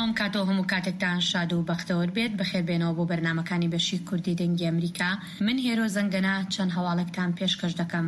سلام کاتۆ هەموو کاتێکتان شاد و بەختەوەر بێت بەخێربێنەوە بۆ بەرنامەکانی بەشی کوردی دەنگی ئەمریکا. من هێرۆ زەنگەنە چەند هەواڵێکتان پێشکەش دەکەم.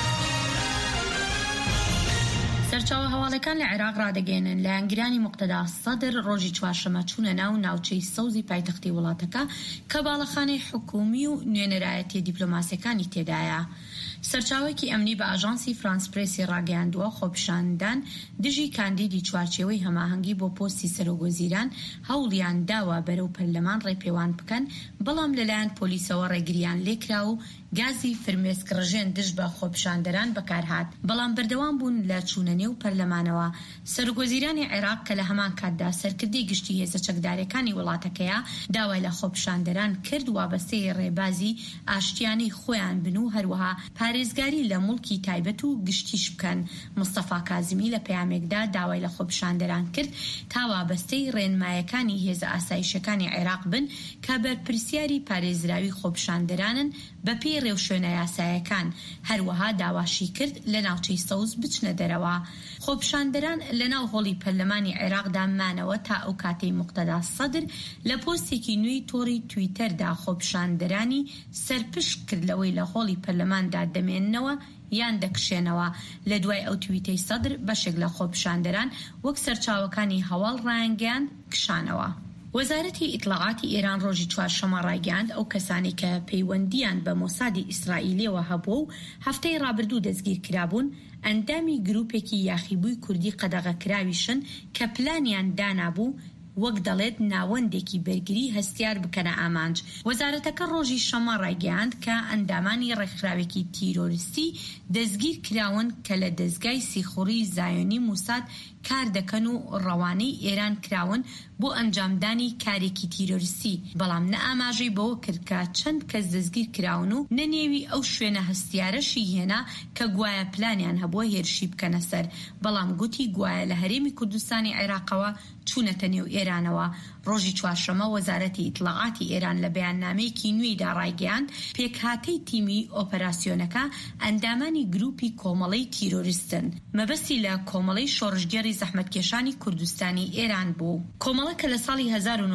سەرچاوە هەواڵەکان لە عێراق ڕادەگەێنن لایەنگرانی موقتەدا سەدر ڕۆژی چوارشەمە چوونە ناو ناوچەی سەوزی پایتەختی وڵاتەکە کە باڵەخانەی حکومی و نوێنەرایەتی دیپلۆماسیەکانی تێدایە. سەرچاوێکی ئەمنی بە ئاژانسی فرانس پرێسی ڕاگەیاندووە خۆپیشاندان دژی کاندیدی چوارچێوەی هەماهەنگی بۆ پۆستی سەرۆگۆزیران هەوڵیان داوە بەرەو پەرلەمان ڕێپێوان بکەن، بەڵام لەلایەن پۆلیسەوە ڕێگریان لێکرا و گازی فرمێسک ڕژێن دژ بە خۆپیشاندەران بەکارهات، بەڵام بەردەوام بوون لە چوونە نێو پەرلەمانەوە. سەرۆگۆزیرانی عێراق کە لە هەمان کاتدا سەرکردەی گشتی هێزە چەکدارەکانی وڵاتەکەیە داوای لە خۆپیشاندەران کرد وابەستەی ڕێبازی ئاشتیانەی خۆیان بن و هەروەها پارێزگاری لە موڵکی تایبەت و گشتیش بکەن. مستەفا کازمی لە پەیامێکدا داوای لە خۆپیشاندەران کرد تا وابەستەی ڕێنمایەکانی هێزە ئاسایشەکانی عێراق بن کە بەرپرسیاری پارێزراوی خۆپیشاندەرانن بەپێی ڕێوشوێنە یاسایەکان. هەروەها داواشی کرد لە ناوچەی سەوز بچنە دەرەوە. خۆپیشاندەران لە ناو هۆڵی پەرلەمانی عێراقدا مانەوە تا ئەو کاتەی موقتەدا سەدر لە پۆستێکی نوێی تۆڕی تویتەردا خۆپیشاندەرانی سەرپشت کرد لەوەی لە هۆڵی پەرلەماندا دەمێننەوە یان دەکشێنەوە. لە دوای ئەو تویتەی سەدر بەشێک لە خۆپیشاندەران وەک سەرچاوەکانی هەواڵ ڕایانگەیاند کشانەوە. وەزارەتی ئیطلاعاتی ئێران ڕۆژی چوارشەمە ڕایگەیاند ئەو کەسانی کە پەیوەندیان بە مۆسادی ئیسرائیلیەوە هەبوو و هەفتەی ڕابردوو دەستگیر کرابوون ئەندامی گروپێکی یاخیبووی کوردی قەدەغەکراویشن کە پلانیان دانابوو وەک دەڵێت ناوەندێکی بەرگری هەستیار بکەنە ئامانج. وەزارەتەکە ڕۆژی شەمە ڕایگەیاند کە ئەندامانی ڕێکخراوێکی تیرۆریستی دەستگیر کراون کە لە دەستگای سیخوڕی زایۆنی موساد کار دەکەن و ڕەوانەی ئێران کراون بۆ ئەنجامدانی کارێکی تیرۆریستی، بەڵام نە ئاماژەی بەوە کرد کە چەند کەس دەستگیر کراون و نەنێوی ئەو شوێنە هەستیارەشی هێنا کە گوایە پلانیان هەبووە هێرشی بکەنە سەر، بەڵام گوتی گوایە لە هەرێمی کوردستانی عێراقەوە چوونەتە نێو ئێرانەوە. ڕۆژی چوارشەمە وەزارەتی ئیطلاعاتی ئێران لە بەیاننامەیەکی نوێیدا ڕایگەیاند پێکهاتەی تیمی ئۆپەراسیۆنەکە ئەندامانی گروپی کۆمەڵەی تیرۆریستن. مەبەستی لە کۆمەڵەی شۆڕژگەری زەحمەتکێشانی کوردستانی ئێران بوو. کۆمەڵە کە لە ساڵی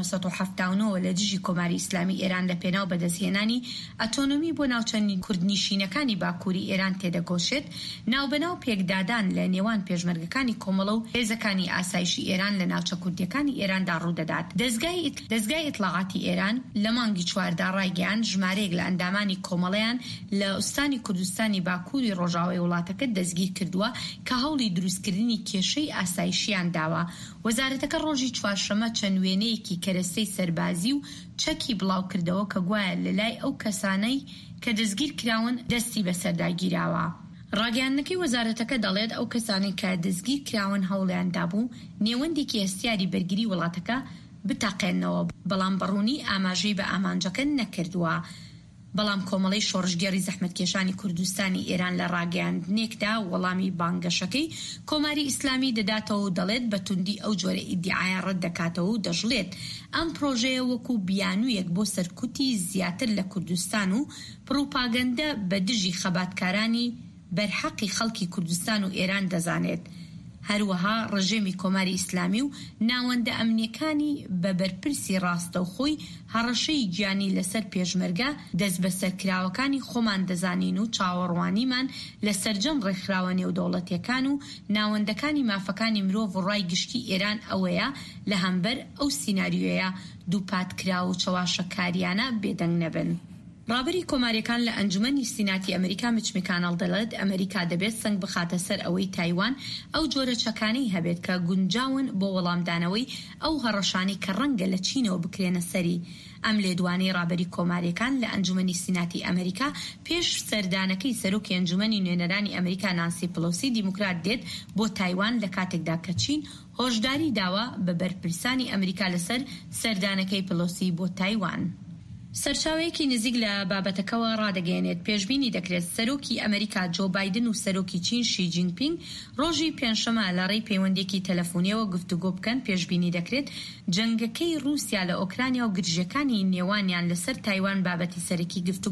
1979 لە دژی کۆماری ئیسلامی ئێران لە پێناو بەدەستهێنانی ئەتۆنۆمی بۆ ناوچەندی کوردنشینەکانی باکووری ئێران تێدەگۆشێت، ناوبەناو پێکدادان لە نێوان پێشمەرگەکانی کۆمەڵە و هێزەکانی ئاسایشی ئێران لە ناوچە کوردیەکانی ئێراندا ڕوودەدات. دەزگای ئیطلاعاتی ئێران لە مانگی چواردا ڕایگەیاند ژمارەیەک لە ئەندامانی کۆمەڵەیان لە ئوستانی کوردستانی باکووری ڕۆژاوای وڵاتەکە دەستگیر کردووە کە هەوڵی دروستکردنی کێشەی ئاسایشیان داوە. وەزارەتەکە ڕۆژی چوارشەمە چەند وێنەیەکی کەرەستەی سەربازی و چەکی بڵاو کردەوە کە گوایە لەلای ئەو کەسانەی کە دەستگیر کراون دەستی بەسەرداگیراوە. ڕاگەیاندنەکەی وەزارەتەکە دەڵێت ئەو کەسانی کە دەستگیر کراون هەوڵیان دابوو نێوەندێکی هەستیاری بەرگری وڵاتەکە بتاقێنەوە، بەڵام بەڕوونی ئاماژەی بە ئامانجەکە نەکردووە. بەڵام کۆمەڵەی شۆڕژگەری زەحمەتکێشانی کوردستانی ئێران لە ڕاگەیاندنێکدا وەڵامی بانگەشەکەی کۆماری ئیسلامی دەداتەوە و دەڵێت بە توندی ئەو جۆرە ئیدعایە ڕەت دەکاتەوە و دەژڵێت ئەم پرۆژەیە وەکو بیانوویەک بۆ سەرکوتی زیاتر لە کوردستان و پروپاگەندە بە دژی خەباتکارانی بەرحەقی خەڵکی کوردستان و ئێران دەزانێت. هەروەها ڕژێمی کۆماری ئیسلامی و ناوەندە ئەمنیەکانی بە بەرپرسی ڕاستەوخۆی هەڕەشەی گیانی لەسەر پێشمەرگە دەست بە سەرکراوەکانی خۆمان دەزانین و چاوەڕوانیمان لە سەرجەم ڕێکخراوە نێودەوڵەتیەکان و ناوەندەکانی مافەکانی مرۆڤ و ڕای گشتی ئێران ئەوەیە لە هەمبەر ئەو سیناریۆیە دووپاتکرا و چەواشەکاریانە بێدەنگ نەبن. ڕابری کۆماریەکان لە ئەنجومەنی سیناتی ئەمریکا مچ مکانەڵ دەڵێت ئەمریکا دەبێت سنگ بخاتە سەر ئەوەی تایوان ئەو جۆرە چەکانەی هەبێت کە گونجاون بۆ وەڵامدانەوەی ئەو هەڕەشانی کە ڕەنگە لە چینەوە بکرێنە سەری. ئەم لێدوانەی ڕابری کۆماریەکان لە ئەنجومەنی سیناتی ئەمریکا پێش سەردانەکەی سەرۆکی ئەنجومەنی نوێنەرانی ئەمریکا نانسی پلۆسی دیموکرات دێت بۆ تایوان لە کاتێکدا کە چین هۆشداری داوە بە بەرپرسانی ئەمریکا لەسەر سەردانەکەی پلۆسی بۆ تایوان. سەرچاوەیەکی نزیک لە بابەتەکەوە ڕادەگەێنێت پێشبینی دەکرێت سەرۆکی ئەمریکا جۆ بایدن و سەرۆکی چین شی جینپینگ ڕۆژی پێنجشەمە لە ڕێی پەیوەندێکی تەلەفۆنیەوە گفتوگۆ بکەن. پێشبینی دەکرێت جەنگەکەی رووسیا لە ئۆکرانیا و گرژەکانی نێوانیان لەسەر تایوان بابەتی سەرەکی گفتوگۆ